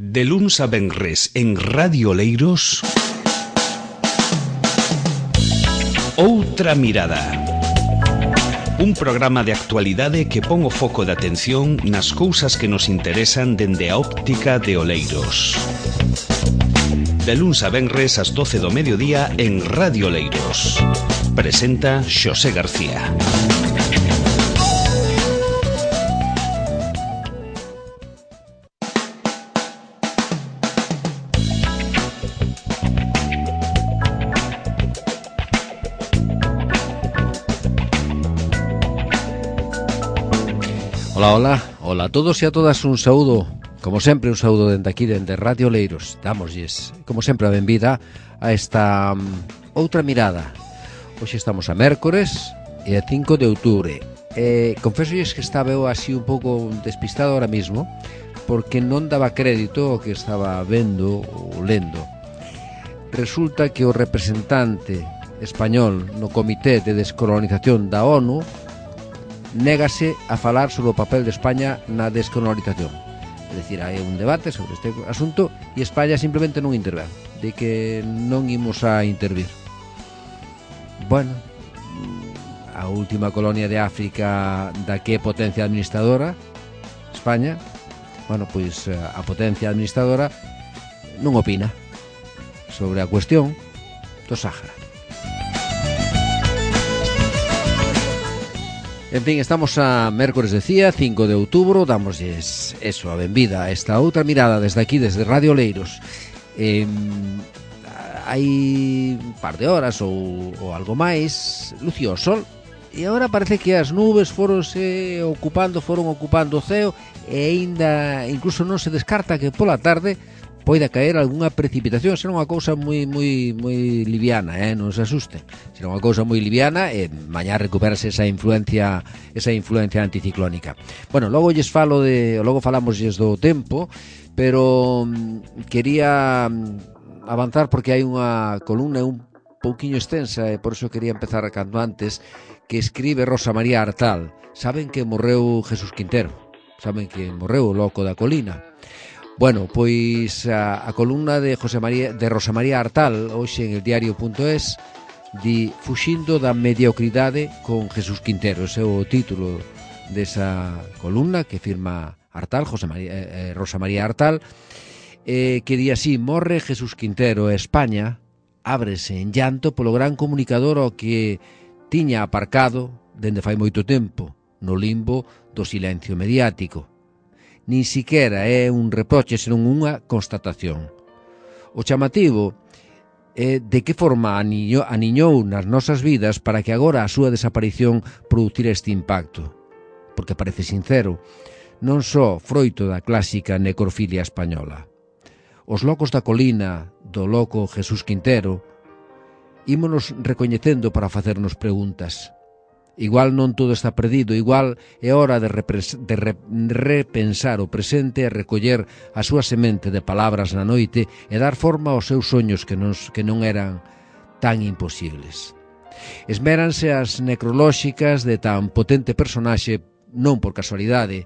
De luns a venres en Radio Oleiros, Outra Mirada. Un programa de actualidade que pon o foco de atención nas cousas que nos interesan dende a óptica de Oleiros. De luns a venres ás 12 do mediodía en Radio Oleiros. Presenta Xosé García. Hola a todos e a todas, un saúdo, como sempre un saúdo dende aquí, dende Radio Oleiros. Dámoslles, como sempre, a benvida a esta outra mirada. Hoxe estamos a mércores e a 5 de outubro. Confesolles que estaba eu así un pouco despistado ahora mismo, porque non daba crédito ao que estaba vendo ou lendo. Resulta que o representante español no Comité de Descolonización da ONU négase a falar sobre o papel de España na descolonización. É dicir, hai un debate sobre este asunto e España simplemente non intervén, de que non imos a intervir. Bueno, a última colonia de África da que é potencia administradora, España, bueno, pois a potencia administradora non opina sobre a cuestión do Sáhara. En fin, estamos a mércores, decía, 5 de outubro, damosles eso, a benvida a esta outra mirada desde aquí, desde Radio Oleiros. Hai un par de horas ou algo máis, lució o sol, e agora parece que as nubes foron ocupando o ceo, e aínda incluso non se descarta que pola tarde poida caer algunha precipitación. Será unha cousa moi liviana, non se asusten. Será unha cousa moi liviana e mañá recuperase esa influencia anticiclónica. Bueno, logo falámoslles do tempo, pero quería avanzar porque hai unha columna un pouquiño extensa e por iso quería empezar cando antes, que escribe Rosa María Artal. Saben que morreu Jesús Quintero, saben que morreu o loco da colina. Bueno, pois a columna de Rosa María Artal hoxe en el diario.es di Fuxindo da mediocridade con Jesús Quintero. Ese é o título desa columna que firma Artal, Rosa María Artal, que di así: morre Jesús Quintero e España ábrese en llanto polo gran comunicador ao que tiña aparcado dende fai moito tempo no limbo do silencio mediático. Nin siquera é un reproche, senón unha constatación. O chamativo é de que forma aniñou nas nosas vidas para que agora a súa desaparición producira este impacto. Porque parece sincero, non só froito da clásica necrofilia española. Os locos da colina do loco Jesús Quintero ímonos recoñecendo para facernos preguntas. Igual non todo está perdido, igual é hora de repensar o presente e recoller a súa semente de palabras na noite e dar forma aos seus soños que non eran tan imposibles. Esméranse as necrolóxicas de tan potente personaxe non por casualidade.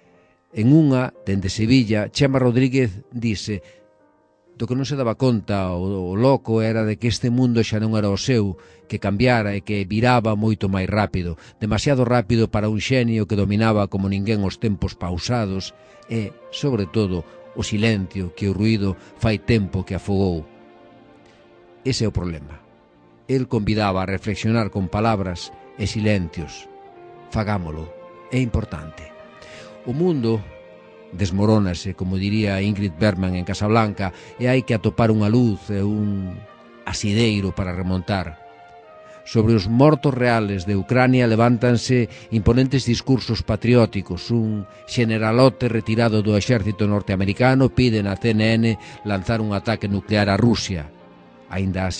En unha, dende Sevilla, Chema Rodríguez dise: do que non se daba conta o loco era de que este mundo xa non era o seu, que cambiara e que viraba moito máis rápido, demasiado rápido para un xenio que dominaba como ninguén os tempos pausados e, sobre todo, o silencio que o ruído fai tempo que afogou. Ese é o problema. El convidaba a reflexionar con palabras e silencios. Fagámolo, é importante. O mundo desmorónase, como diría Ingrid Bergman en Casablanca, e hai que atopar unha luz e un asideiro para remontar. Sobre os mortos reales de Ucrania levántanse imponentes discursos patrióticos. Un generalote retirado do exército norteamericano pide na CNN lanzar un ataque nuclear a Rusia. Aínda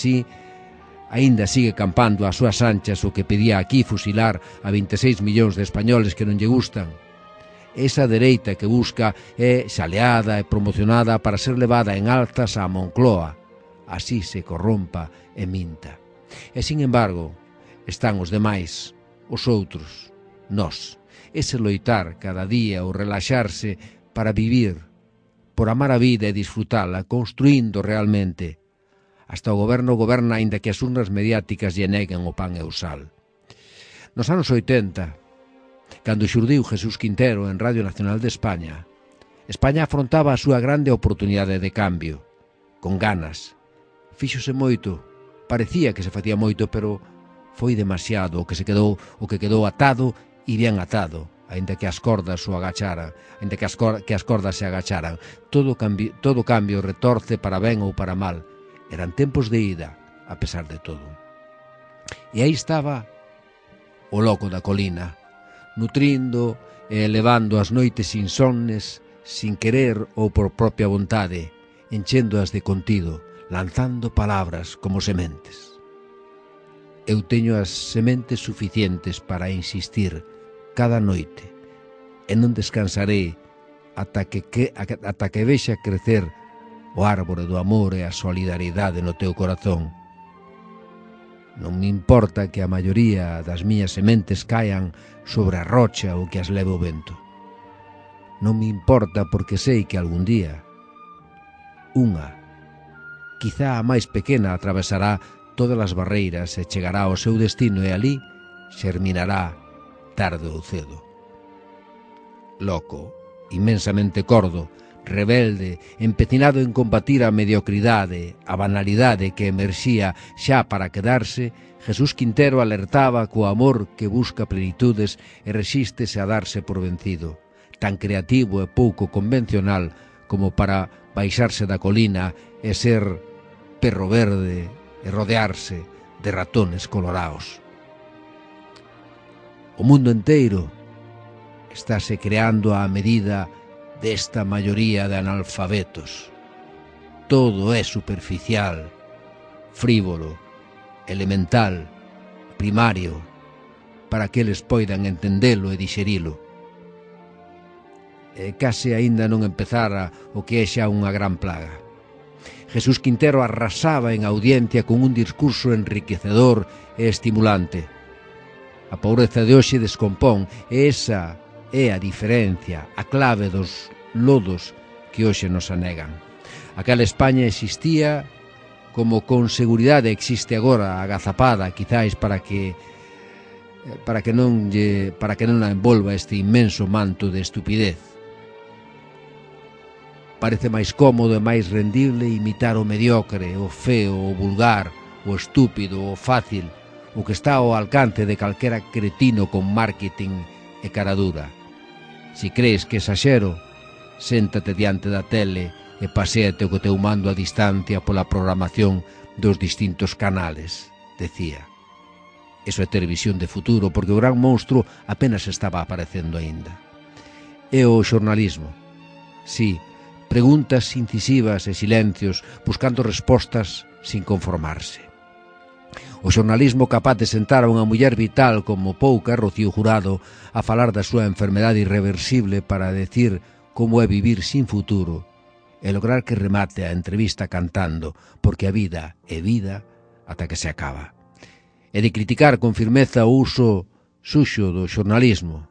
sigue campando ás súas anchas o que pedía aquí fusilar a 26 millóns de españoles que non lle gustan. Esa dereita que busca é xaleada e promocionada para ser levada en altas á Moncloa. Así se corrompa e minta. E, sin embargo, están os demais, os outros, nós. Ese loitar cada día ou relaxarse para vivir, por amar a vida e disfrutala, construindo realmente. Hasta o goberno goberna aínda que as urnas mediáticas lle neguen o pan e o sal. Nos anos 80, cando xurdiu Jesús Quintero en Radio Nacional de España, España afrontaba a súa grande oportunidade de cambio, con ganas. Fíxose moito, parecía que se facía moito, pero foi demasiado o que quedou atado e bien atado, aínda que as cordas o agacharan, aínda que as cordas se agacharan. Todo cambio retorce para ben ou para mal. Eran tempos de ida, a pesar de todo. E aí estaba o loco da colina, nutrindo e elevando as noites insomnes, sin querer ou por propia vontade, enchéndoas de contido, lanzando palabras como sementes. Eu teño as sementes suficientes para insistir cada noite e non descansarei ata que vexa crecer o árbore do amor e a solidariedade no teu corazón. Non me importa que a maioría das miñas sementes caian sobre a rocha ou que as leve o vento. Non me importa porque sei que algún día unha, quizá a máis pequena, atravesará todas as barreiras e chegará ao seu destino e ali xerminará tarde ou cedo. Loco, inmensamente cordo, rebelde, empecinado en combatir a mediocridade, a banalidade que emerxía xa para quedarse, Jesús Quintero alertaba co amor que busca plenitudes e resístese a darse por vencido, tan creativo e pouco convencional como para baixarse da colina e ser perro verde e rodearse de ratones colorados. O mundo enteiro estáse creando á medida desta maioría de analfabetos. Todo é superficial, frívolo, elemental, primario, para que eles poidan entendelo e dixerilo. E case aínda non empezara o que é xa unha gran plaga. Jesús Quintero arrasaba en audiencia con un discurso enriquecedor e estimulante. A pobreza de hoxe descompón e esa é a diferencia, a clave dos lodos que hoxe nos anegan. Aquela España existía como con seguridade existe agora, agazapada, quizáis para que non a envolva este inmenso manto de estupidez. Parece máis cómodo e máis rendible imitar o mediocre, o feo, o vulgar, o estúpido, o fácil, o que está ao alcance de calquera cretino con marketing e caradura. Si crees que exaxero, séntate diante da tele e paséate co teu mando a distancia pola programación dos distintos canales, decía. Eso é ter visión de futuro, porque o gran monstro apenas estaba aparecendo aínda. E o xornalismo. Sí, preguntas incisivas e silencios, buscando respostas sin conformarse. O xornalismo capaz de sentar a unha muller vital como pouca, Rocío Jurado, a falar da súa enfermedade irreversible para decir como é vivir sin futuro e lograr que remate a entrevista cantando, porque a vida é vida ata que se acaba. E de criticar con firmeza o uso suxo do xornalismo.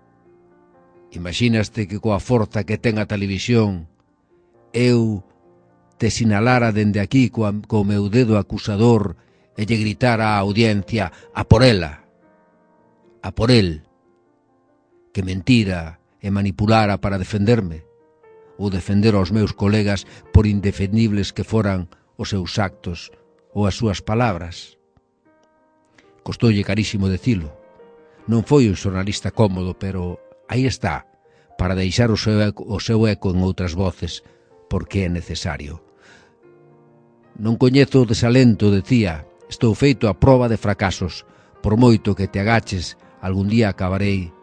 Imagínaste que coa forza que ten a televisión eu te sinalara dende aquí co meu dedo acusador e lle gritara á audiencia a por ela, a por el, que mentira e manipulara para defenderme, ou defender aos meus colegas por indefendibles que foran os seus actos ou as súas palabras. Costoulle carísimo dicilo. Non foi un xornalista cómodo, pero aí está, para deixar o seu eco en outras voces, porque é necesario. Non coñezo o desalento, decía, estou feito a proba de fracasos. Por moito que te agaches, algún día acabarei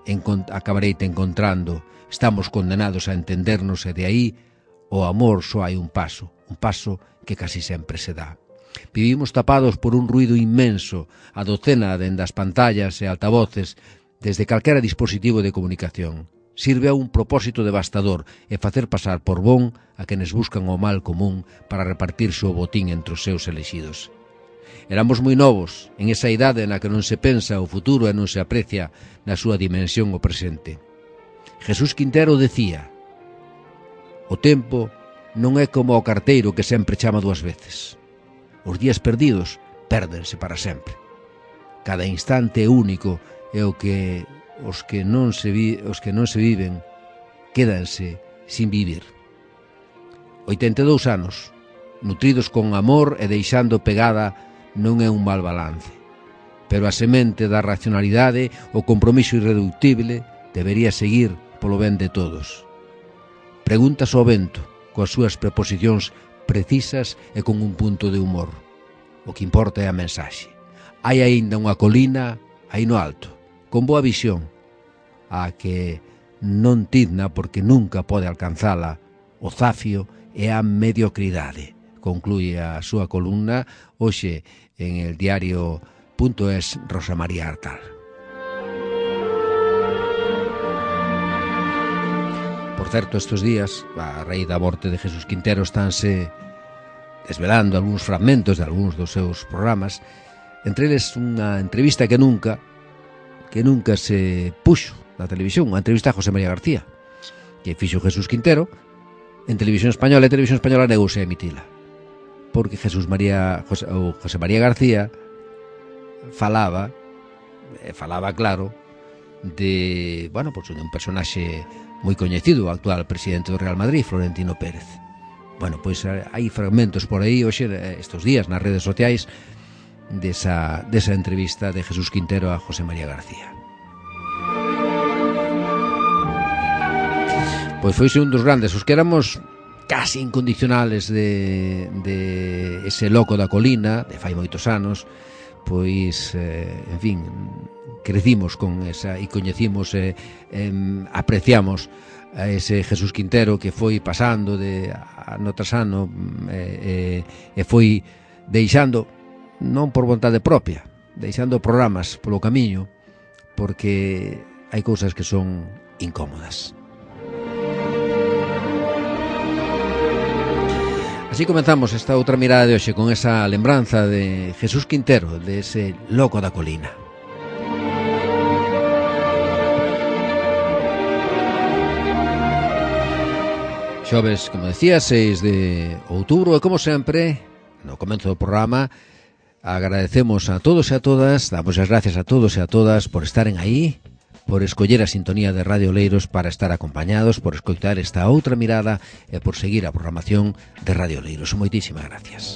te encontrando. Estamos condenados a entendernos e de aí o amor só hai un paso que casi sempre se dá. Vivimos tapados por un ruído inmenso, a docena dende as pantallas e altavoces, desde calquera dispositivo de comunicación. Sirve a un propósito devastador e facer pasar por bon a quenes buscan o mal común para repartirse o botín entre os seus elexidos. Éramos moi novos, en esa idade na que non se pensa o futuro e non se aprecia na súa dimensión o presente. Jesús Quintero decía: O tempo non é como o carteiro que sempre chama 2 veces. Os días perdidos pérdense para sempre. Cada instante é único e os que non se viven quédanse sin vivir. 82 anos, nutridos con amor e deixando pegada, non é un mal balance. Pero a semente da racionalidade, o compromiso irreductible, debería seguir polo ben de todos. Preguntas ao vento, coas súas preposicións precisas e con un punto de humor. O que importa é a mensaxe. Hai aínda unha colina aí no alto, con boa visión, a que non tizna porque nunca pode alcanzala o zafio e a mediocridade. Conclúe a súa columna hoxe en el diario.es Rosa María Artal. Por certo, estes días, a raíz da morte de Jesús Quintero, estánse desvelando algúns fragmentos de algúns dos seus programas, entre eles unha entrevista que nunca se puxo na televisión, unha entrevista a José María García, que fixo Jesús Quintero en Televisión Española, e Televisión Española negouse a emitila, porque José María García falaba claro de, bueno, pues de un personaxe moi coñecido, o actual presidente do Real Madrid, Florentino Pérez. Bueno, pois hai fragmentos por aí hoxe, estes días, nas redes sociais, desa entrevista de Jesús Quintero a José María García. Pois foi un dos grandes, os que éramos casi incondicionales de ese loco da colina, de fai moitos anos, pois, en fin, crecimos con esa e coñecimos e apreciamos a ese Jesús Quintero que foi pasando de ano tras ano e foi deixando, non por vontade propia, deixando programas polo camiño, porque hai cousas que son incómodas. Así comenzamos esta outra mirada de hoxe con esa lembranza de Jesús Quintero, de ese loco da colina. Xoves, como decía, 6 de outubro, e como sempre, no comezo do programa, agradecemos a todos e a todas, damos as gracias a todos e a todas por estaren aí, por escoller a sintonía de Radio Oleiros para estar acompañados, por escoitar esta outra mirada e por seguir a programación de Radio Oleiros. Moitísimas gracias.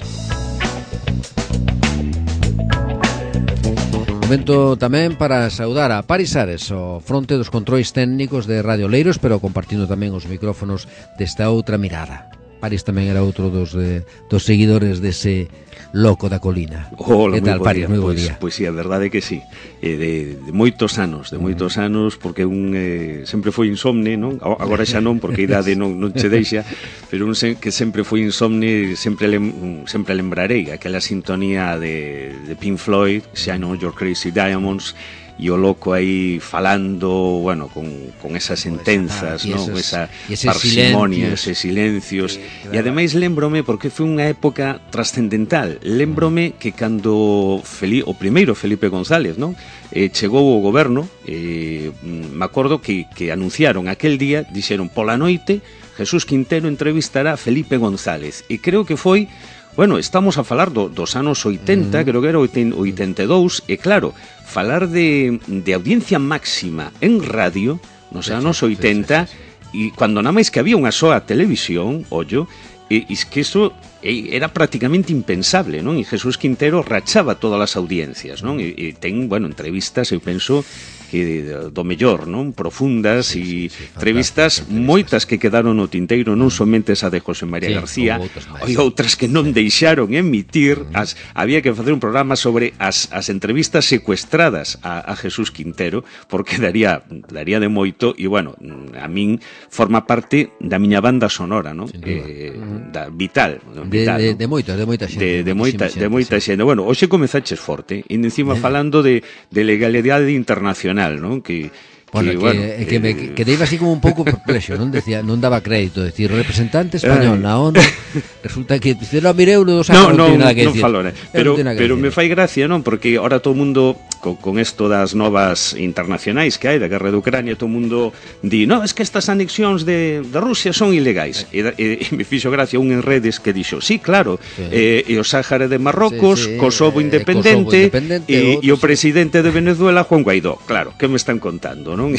Momento tamén para saudar a Paris Ares, o fronte dos controis técnicos de Radio Oleiros, pero compartindo tamén os micrófonos desta outra mirada. Paris tamén era outro dos seguidores dese loco da colina. Hola, que tal, Paris? Moi bo día. Pois sí, a verdade é que sí. De moitos anos, porque un sempre foi insomne, non? Agora xa non, porque a idade non che deixa, pero un que sempre foi insomne, sempre lembrarei aquela sintonía de Pink Floyd, Shine On Your Crazy Diamonds, e o loco aí falando, bueno, con esas sentenzas, non? Esa parsimonia, eses silencios. E ademais lembrome, porque foi unha época trascendental, lembrome que cando o primeiro Felipe González, non? Chegou ao goberno, me acordo que anunciaron aquel día, dixeron pola noite Jesús Quintero entrevistará a Felipe González, e creo que foi, bueno, estamos a falar dos anos 80, creo que era 82, e claro, falar de audiencia máxima en radio nos anos 80, e cando nada máis que había unha soa televisión, ollo, e que iso era prácticamente impensable, non? E Jesús Quintero rachaba todas as audiencias, non? E ten, bueno, entrevistas, eu penso que do mellor, non? Profundas e entrevistas moitas que quedaron no tinteiro, non somente esa de José María García, e outras que non deixaron emitir. Había que facer un programa sobre as entrevistas secuestradas a Jesús Quintero, porque daría de moito, e bueno, a min forma parte da miña banda sonora, non? Vital, de moita xente. De moita xente. Bueno, hoxe comezaches forte, e encima falando de legalidade internacional, non? Bueno, que me quedei así como un pouco perplexo, non daba crédito, decir, o representante español na ONU, resulta que non mireu dos anos, non tiene nada que decir. Pero me fai gracia, non? Porque ahora todo o mundo con esto das novas internacionais que hai da guerra de Ucrania, todo o mundo di, no, es que estas anexións de Rusia son ilegais, e me fixo gracia un en redes que dixo, sí, claro, e o Sáhara de Marrocos, Kosovo independente, e o presidente de Venezuela, Juan Guaidó, claro, que me están contando, non?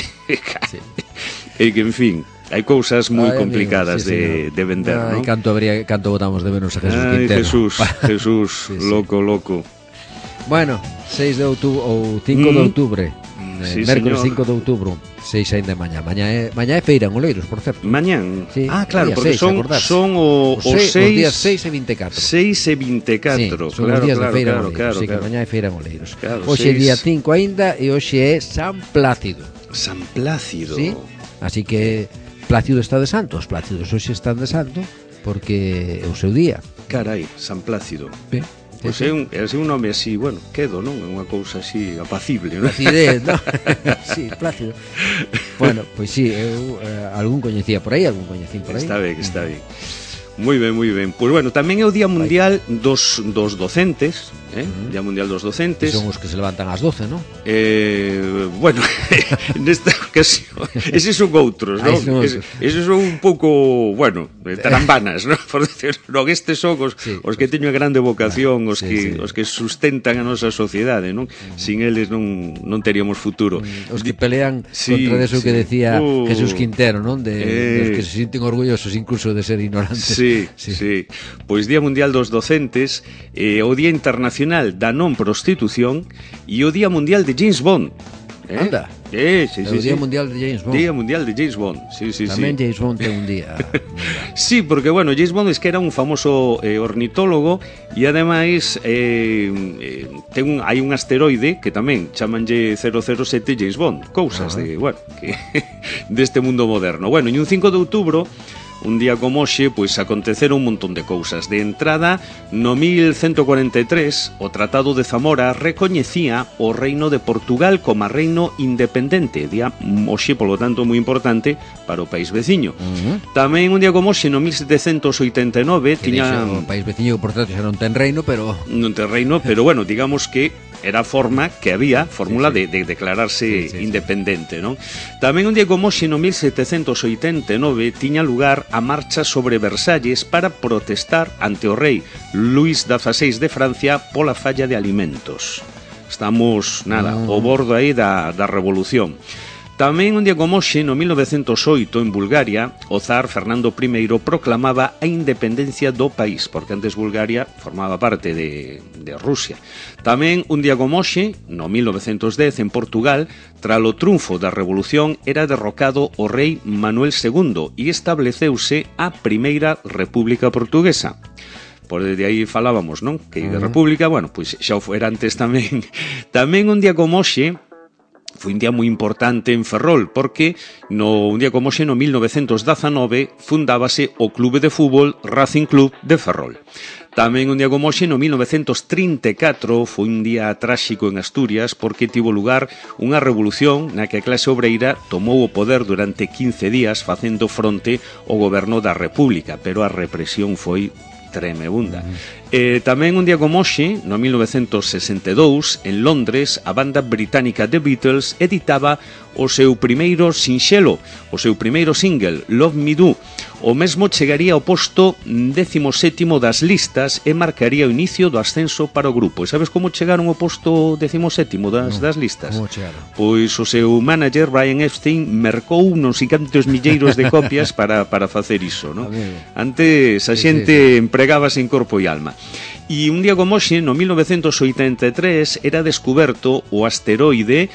E que, en fin, hai cousas moi complicadas de vender, non? Canto botamos de menos a Jesús Quintero. Jesús, loco. Bueno, 6 de outubro ou 5 de outubro, mércoles 5 de outubro, 6 ainda mañá. Mañá é feira en Oleiros, por certo. Mañán? Sí, claro, porque 6, son os días 6 e 24. 6 e 24, son os días de feira en Oleiros, que mañá é feira en Oleiros. Hoxe é día 5 aínda e hoxe é San Plácido. San Plácido. Sí, así que Plácido está de santo, os Plácidos hoxe están de santo porque é o seu día. Carai, San Plácido. Ben. Pois é un nome así, bueno, quedo, non? É unha cousa así apacible, non? Placidez, non? Sí, Plácido. Bueno, pois sí, eu algún coñecía por aí, algún coñecín por aí. Está ben. Moi ben. Pois bueno, tamén é o Día Mundial dos Docentes, Día Mundial dos Docentes. Son os que se levantan ás 12, non? Bueno, nesta ocasión, eses son outros, non? Eses son un pouco, bueno, tarambanas, non? Por decir, non, estes son os que teñen a grande vocación, os que sustentan a nosa sociedade, non? Sin eles non teríamos futuro. Os que pelean contra eso que decía Jesús Quintero, non? De os que se sinten orgullosos incluso de ser ignorantes. Sí. Pois Día Mundial dos Docentes, o Día Internacional da Non Prostitución e o Día Mundial de James Bond. Anda. Sí. O Día Mundial de James Bond. Día Mundial de James Bond. Sí. Tamén James Bond ten un día. Sí, porque, bueno, James Bond es que era un famoso ornitólogo e, ademais, hai un asteroide que tamén chamanlle 007 James Bond. Cousas de, bueno, deste mundo moderno. Bueno, e un 5 de outubro, un día como hoxe, pois aconteceron un montón de cousas. De entrada, no 1143, o Tratado de Zamora recoñecía o Reino de Portugal como reino independente. Día hoxe, polo tanto, moi importante para o país veciño. Tamén un día como hoxe, no 1789, tiña... O país veciño, por tanto, xa non ten reino, pero... Non ten reino, pero, bueno, digamos que era a forma que había, fórmula de declararse independente, non? Tamén un día como hoxe, no 1789, tiña lugar a marcha sobre Versalles para protestar ante o rei Luís XVI de Francia pola falla de alimentos. Estamos, ao bordo aí da revolución. Tamén un día como hoxe, no 1908, en Bulgaria, o zar Fernando I proclamaba a independencia do país, porque antes Bulgaria formaba parte de Rusia. Tamén un día como hoxe, no 1910, en Portugal, tralo triunfo da revolución, era derrocado o rei Manuel II e estableceuse a Primeira República Portuguesa. Por de aí falábamos, non? Que de república, bueno, pois xa foi antes tamén. Tamén un día como hoxe, foi un día moi importante en Ferrol, porque un día como hoxe, no 1919, fundábase o clube de fútbol Racing Club de Ferrol. Tamén un día como hoxe, no 1934, foi un día tráxico en Asturias porque tivo lugar unha revolución na que a clase obreira tomou o poder durante 15 días facendo fronte ao goberno da República, pero a represión foi tremebunda. Tamén un día como hoxe, no 1962, en Londres, a banda británica The Beatles editaba o seu primeiro sinxelo, o seu primeiro single, Love Me Do. O mesmo chegaría ao posto 17º das listas e marcaría o inicio do ascenso para o grupo. E sabes como chegaron ao posto 17º das listas? Como chegaron? Pois o seu manager, Brian Epstein, mercou uns cantos milleiros de copias para facer iso, non? Antes a xente empregábase en corpo e alma. E un día como hoxe, no 1983, era descuberto o asteroide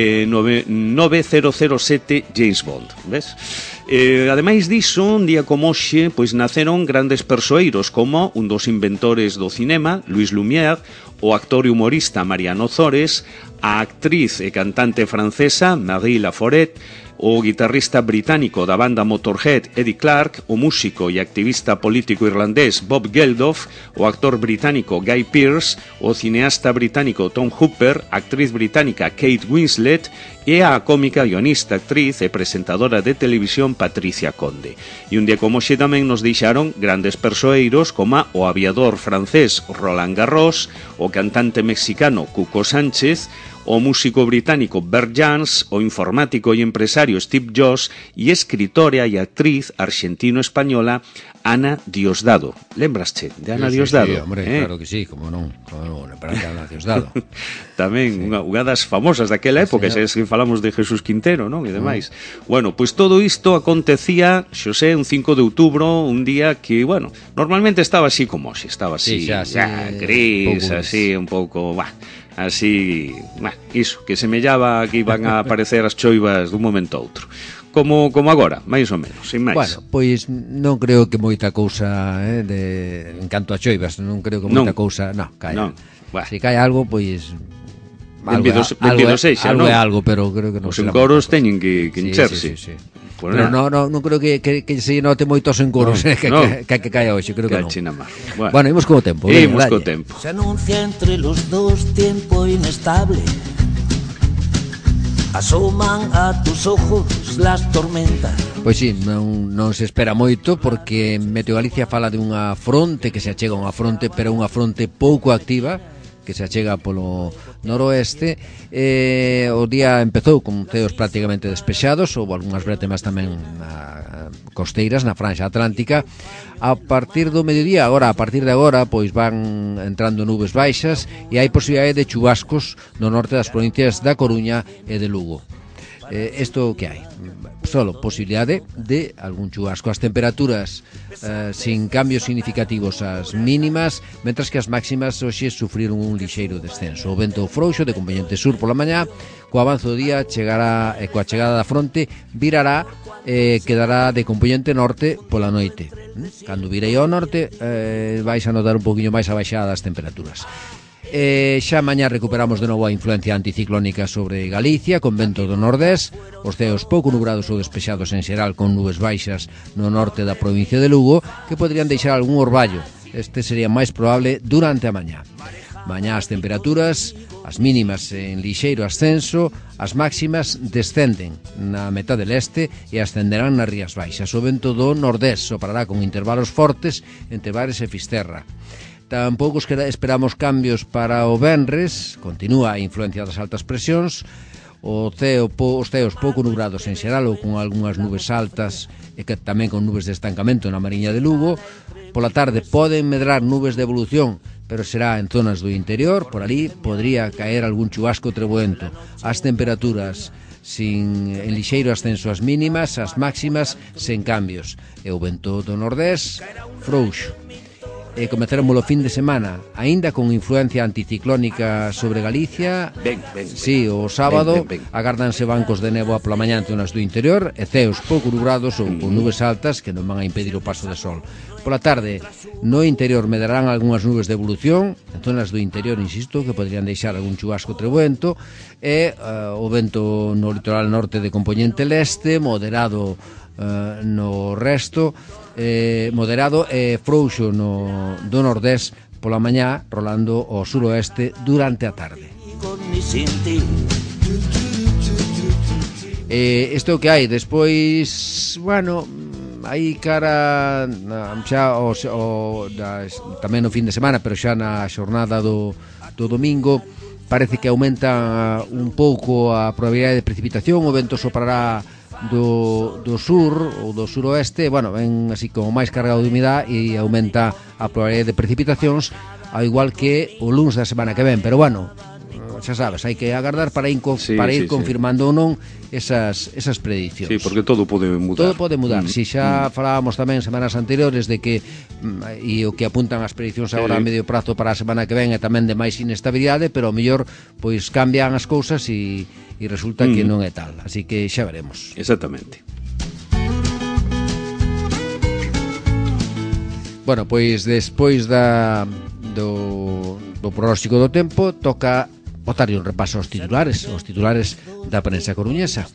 9007 James Bond, ves? Ademais diso, un día como hoxe, pois naceron grandes persoeiros como un dos inventores do cinema, Louis Lumière, o actor e humorista Mariano Zores, a actriz e cantante francesa Marie Laforêt, o guitarrista británico da banda Motorhead Eddie Clark, o músico e activista político irlandés Bob Geldof, o actor británico Guy Pearce, o cineasta británico Tom Hooper, a actriz británica Kate Winslet e a cómica, guionista, actriz e presentadora de televisión Patricia Conde. E un día como hoxe tamén nos deixaron grandes persoeiros como o aviador francés Roland Garros, o cantante mexicano Cuco Sánchez, o músico británico Bert Jansch, o informático e empresario Steve Jobs e escritora e actriz argentino-española Ana Diosdado. Lembrasche de Ana Diosdado? Sí, hombre, claro que sí, como non, para Ana Diosdado. Tamén unha das famosas daquela época, se falamos de Jesús Quintero, non? E demais. Bueno, pois todo isto acontecía, Xosé, un 5 de outubro, un día que, bueno, normalmente estaba así como hoxe, estaba así, gris, así, un pouco, así, iso, que semellaba que iban a aparecer as choivas dun momento a outro. Como agora, máis ou menos, sin máis. Bueno, pois non creo que moita cousa en canto a choivas, non creo que moita cousa, caia. Se cae algo, pois benvido sexa, non? Algo é algo, pero creo que non será. Os encoros teñen que hincharse. Sí. Pues pero non creo que se note moitos encoros que caia hoxe, creo que non. Bueno, imos co tempo. Imos co tempo. Se anuncia entre los dos tiempo inestable. Asoman a tus ojos las tormentas. Pois sí, non se espera moito porque Meteo Galicia fala de unha fronte que se achega unha fronte, pero unha fronte pouco activa que se achega polo noroeste. O día empezou con ceos prácticamente despexados, houve algunhas bretemas tamén costeiras na franxa atlántica. A partir do mediodía, a partir de agora, pois van entrando nubes baixas e hai posibilidade de chubascos no norte das provincias da Coruña e de Lugo. Isto que hai? Solo posibilidade de algún chubasco. As temperaturas sin cambios significativos as mínimas, mentras que as máximas hoxe sufriron un lixeiro descenso. O vento frouxo de componente sur pola mañá, co avanzo do día chegará, coa chegada da fronte virará, quedará de componente norte pola noite. Cando virei ao norte vais a notar un poquinho máis a baixada das temperaturas. Xa mañá recuperamos de novo a influencia anticiclónica sobre Galicia con vento do nordés, os ceos pouco nubrados ou despexados en xeral con nubes baixas no norte da provincia de Lugo que poderían deixar algún orballo. Este sería máis probable durante a mañá. Mañá as temperaturas, as mínimas en lixeiro ascenso, as máximas descenden na metade leste e ascenderán nas rías baixas. O vento do nordés soprará con intervalos fortes entre Bares e Fisterra. Tampouco esperamos cambios para o venres, continúa a influencia das altas presións, os ceos pouco nubrados en xeral ou con algunhas nubes altas e que tamén con nubes de estancamento na Mariña de Lugo. Pola tarde poden medrar nubes de evolución, pero será en zonas do interior, por ali podría caer algún chubasco treboento. As temperaturas en lixeiro ascenso as mínimas, as máximas sen cambios. E o vento do nordés frouxo. Comezaremos o fin de semana aínda con influencia anticiclónica sobre Galicia. Sí, o sábado agárdanse bancos de néboa pola mañá en zonas do interior e ceos pouco nubrados ou con nubes altas que non van a impedir o paso de sol. Pola tarde no interior medrarán algunhas nubes de evolución en zonas do interior, insisto, que poderían deixar algún chubasco treboento e o vento no litoral norte de componente leste moderado no resto, moderado e frouxo do nordés pola mañá, rolando ao suroeste durante a tarde. Isto é o que hai. Despois, bueno, aí cara xa tamén no fin de semana, pero xa na xornada do domingo parece que aumenta un pouco a probabilidade de precipitación. O vento soprará do sur ou do suroeste, bueno, ven así como máis cargado de humidade e aumenta a probabilidade de precipitacións, ao igual que o luns da semana que ven, pero bueno, xa sabes, hai que agardar para ir confirmando ou non esas predicións. Sí, porque todo pode mudar. Todo pode mudar. Si xa falábamos tamén semanas anteriores de que e o que apuntan as predicións agora a medio prazo para a semana que ven é tamén de máis inestabilidade, pero ao mellor pois cambian as cousas e resulta que non é tal. Así que xa veremos. Exactamente. Bueno, pois despois do pronóstico do tempo toca botarlle un repaso aos titulares da prensa coruñesa.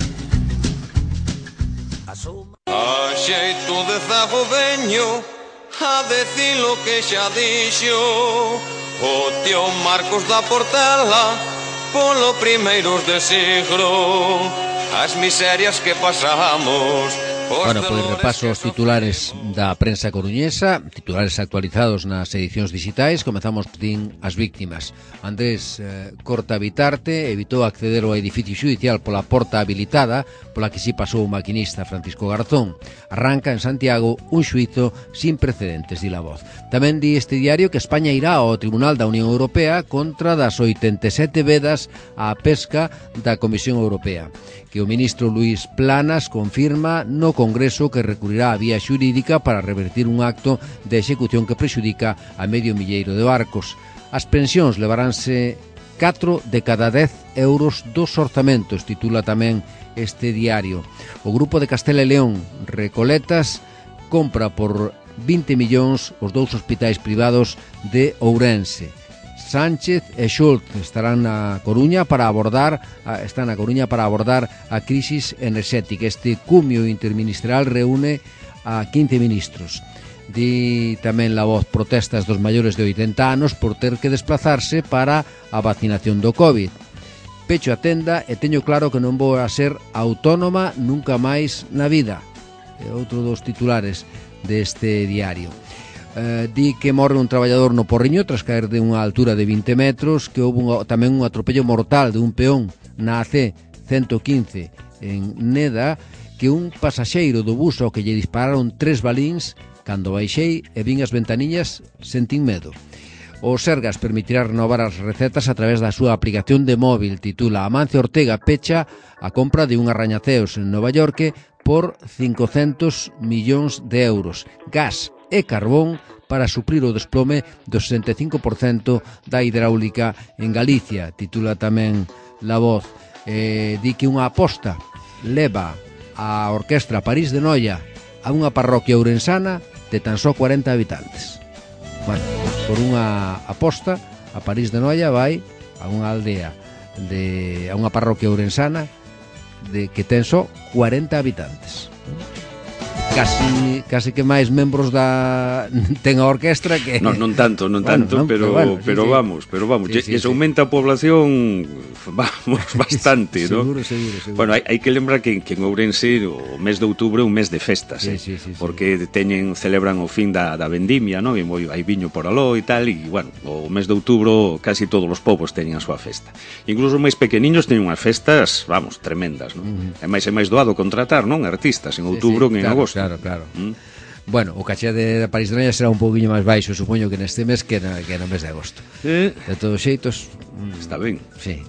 A xeito de zago veño a decir lo que xa dixo o tío Marcos da Portela polo primeiros de siglo. As miserias que pasamos Bueno, pois repaso os titulares da prensa coruñesa, titulares actualizados nas edicións digitais. Comezamos din as víctimas. Andrés Corta-Vitarte evitou acceder ao edificio xudicial pola porta habilitada pola que si pasou o maquinista Francisco Garzón. Arranca en Santiago un xuizo sin precedentes, di La Voz. Tamén di este diario que España irá ao Tribunal da Unión Europea contra das 87 vedas á pesca da Comisión Europea, que o ministro Luís Planas confirma no Congreso que recurrirá á vía xurídica para revertir un acto de execución que prexudica a medio milleiro de barcos. As pensións levaránse 4 de cada 10 euros dos orzamentos, titula tamén este diario. O Grupo de Castela e León, Recoletas, compra por 20 millóns os 2 hospitais privados de Ourense. Sánchez e Schultz están na Coruña para abordar a crisis enerxética. Este cumio interministerial reúne a 15 ministros. Di tamén La Voz protestas dos maiores de 80 anos por ter que desplazarse para a vacinación do COVID. Pecho a tenda e teño claro que non vou a ser autónoma nunca máis na vida. É outro dos titulares deste diario. Di que morre un traballador no Porriño tras caer de unha altura de 20 metros, que houve tamén un atropello mortal de un peón na AC 115 en Neda, que un pasaxeiro do bus ao que lle dispararon 3 balíns, cando baixei e vin as ventaniñas sentín medo. O Sergas permitirá renovar as recetas a través da súa aplicación de móvil, titula. Amancio Ortega pecha a compra de un arrañaceos en Nova York por 500 millóns de euros. Gas e carbón para suplir o desplome do 65% da hidráulica en Galicia, titula tamén La Voz. Di que unha aposta leva a Orquestra París de Noia a unha parroquia ourensana de tan só 40 habitantes. Bueno, por unha aposta, a París de Noia vai a unha aldea, a unha parroquia ourensana de que ten só 40 habitantes. Casi que máis membros ten a orquestra que... Non tanto, pero vamos. Sí, se aumenta a población, vamos, bastante, seguro, ¿no? Seguro. Bueno, hai que lembrar que en Ourense o mes de outubro é un mes de festas, sí. Porque celebran o fin da vendimia, ¿no? Hai viño por aló e tal, e, bueno, o mes de outubro casi todos os povos teñen a súa festa. Incluso os máis pequeniños teñen unhas festas, vamos, tremendas, ¿no? É máis doado contratar, non? Artistas en outubro que en agosto. Claro. Bueno, o caché de París de Noia será un pouquinho máis baixo, supoño, que neste mes que no mes de agosto. De todos xeitos, está ben. Sí.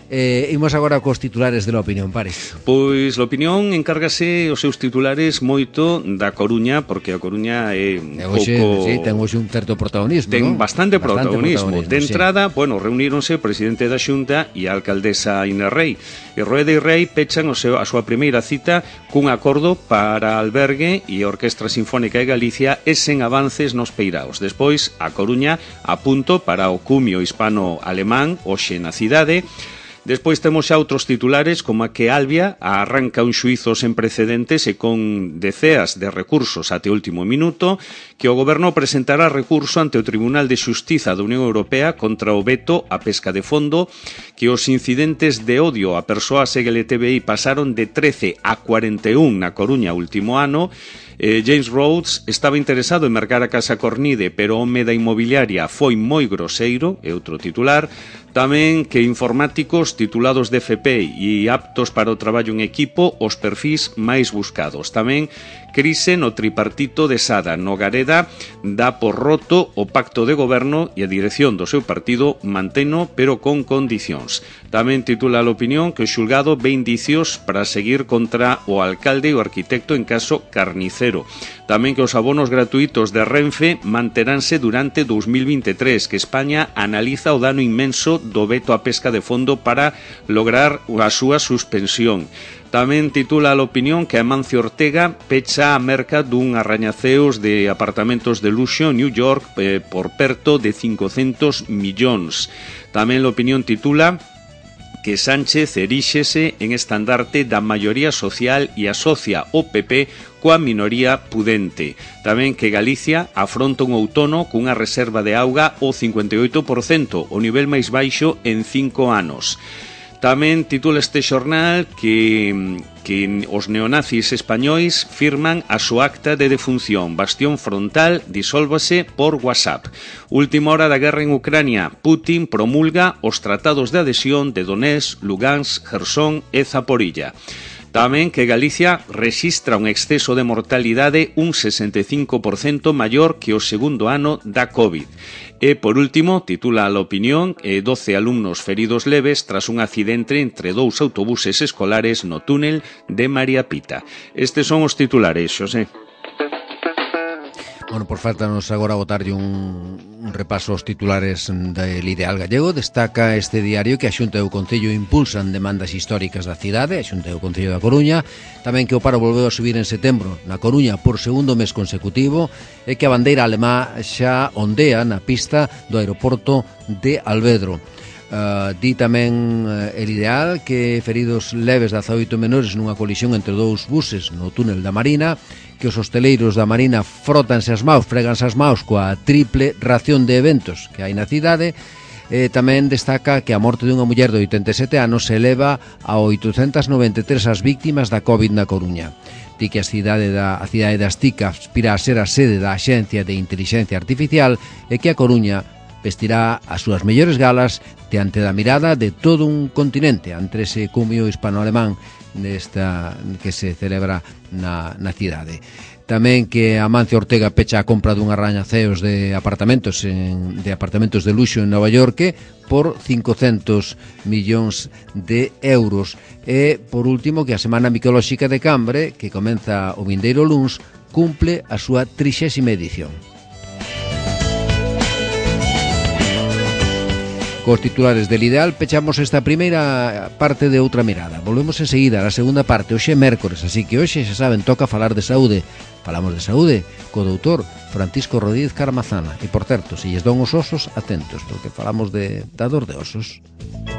Imos agora cos titulares de La Opinión, Paris. Pois La Opinión encárgase os seus titulares moito da Coruña, porque a Coruña é un pouco... Sí, ten hoxe un certo protagonismo, ten bastante protagonismo. De entrada, sí. Bueno, reuníronse o presidente da Xunta e a alcaldesa Inés Rei. E Rueda e Rei pechan a súa primeira cita cun acordo para albergue e a Orquestra Sinfónica de Galicia e sen avances nos peiraos. Despois, a Coruña a punto para o cumio hispano-alemán hoxe na cidade. Despois temos xa outros titulares como a que Albia arranca un xuízo sen precedentes e con deceas de recursos até o último minuto, que o Goberno presentará recurso ante o Tribunal de Xustiza da Unión Europea contra o veto á pesca de fondo, que os incidentes de odio a persoas LGTBI pasaron de 13 a 41 na Coruña último ano. James Rhodes estaba interesado en mercar a Casa Cornide, pero o home da inmobiliaria foi moi groseiro, é outro titular. Tamén que informáticos titulados de FP e aptos para o traballo en equipo os perfís máis buscados. Tamén crise no tripartito de Sada. Nogareda dá por roto o pacto de goberno e a dirección do seu partido manteno, pero con condicións. Tamén titula a Opinión que o xulgado ve indicios para seguir contra o alcalde e o arquitecto en caso Carnicero. Tamén que os abonos gratuitos de Renfe manteránse durante 2023, que España analiza o dano inmenso do veto á pesca de fondo para lograr a súa suspensión. Tamén titula a Opinión que Amancio Ortega pecha a merca dun arrañaceos de apartamentos de luxo en New York por perto de 500 millóns. Tamén a Opinión titula que Sánchez eríxese en estandarte da maioría social e asocia o PP coa minoría pudente. Tamén que Galicia afronta un outono cunha reserva de auga ao 58%, o nivel máis baixo en 5 anos. Tamén titula este xornal que que os neonazis españois firman a súa acta de defunción. Bastión frontal disólvase por WhatsApp. Última hora da guerra en Ucrania. Putin promulga os tratados de adhesión de Donetsk, Lugansk, Jersón e Zaporilla. Tamén que Galicia rexistra un exceso de mortalidade un 65% maior que o segundo ano da COVID. E, por último, titula a La Opinión, 12 alumnos feridos leves tras un accidente entre dous autobuses escolares no túnel de María Pita. Estes son os titulares, Xosé. Bueno, por faltanos agora botarlle un repaso aos titulares del Ideal Gallego. Destaca este diario que a Xunta e o Concello impulsan demandas históricas da cidade, a Xunta e o Concello da Coruña, tamén que o paro volveu a subir en setembro na Coruña por segundo mes consecutivo e que a bandeira alemá xa ondea na pista do aeroporto de Alvedro. Di tamén el Ideal que feridos leves de 18 menores nunha colisión entre dous buses no túnel da Marina, que os hosteleiros da Marina frótanse as maus, freganse as maus coa triple ración de eventos que hai na cidade. Tamén destaca que a morte dunha muller de 87 anos se eleva a 893 as víctimas da COVID na Coruña. Di que a cidade das TIC aspira a ser a sede da Axencia de Intelixencia Artificial e que a Coruña vestirá as súas mellores galas diante da mirada de todo un continente ante ese cumio hispano-alemán que se celebra na cidade. Tamén que Amancio Ortega pecha a compra dun arrañaceos de apartamentos de luxo en Nova York por 500 millóns de euros. E, por último, que a Semana Micolóxica de Cambre, que comeza o vindeiro luns, cumple a súa 30ª edición. Cos titulares del Ideal pechamos esta primeira parte de Outra Mirada. Volvemos enseguida a segunda parte, hoxe é mércores, así que hoxe, xa saben, toca falar de saúde. Falamos de saúde co doutor Francisco Rodríguez Carmazana. E, por certo, se lles don os osos, atentos, porque falamos da dor de osos.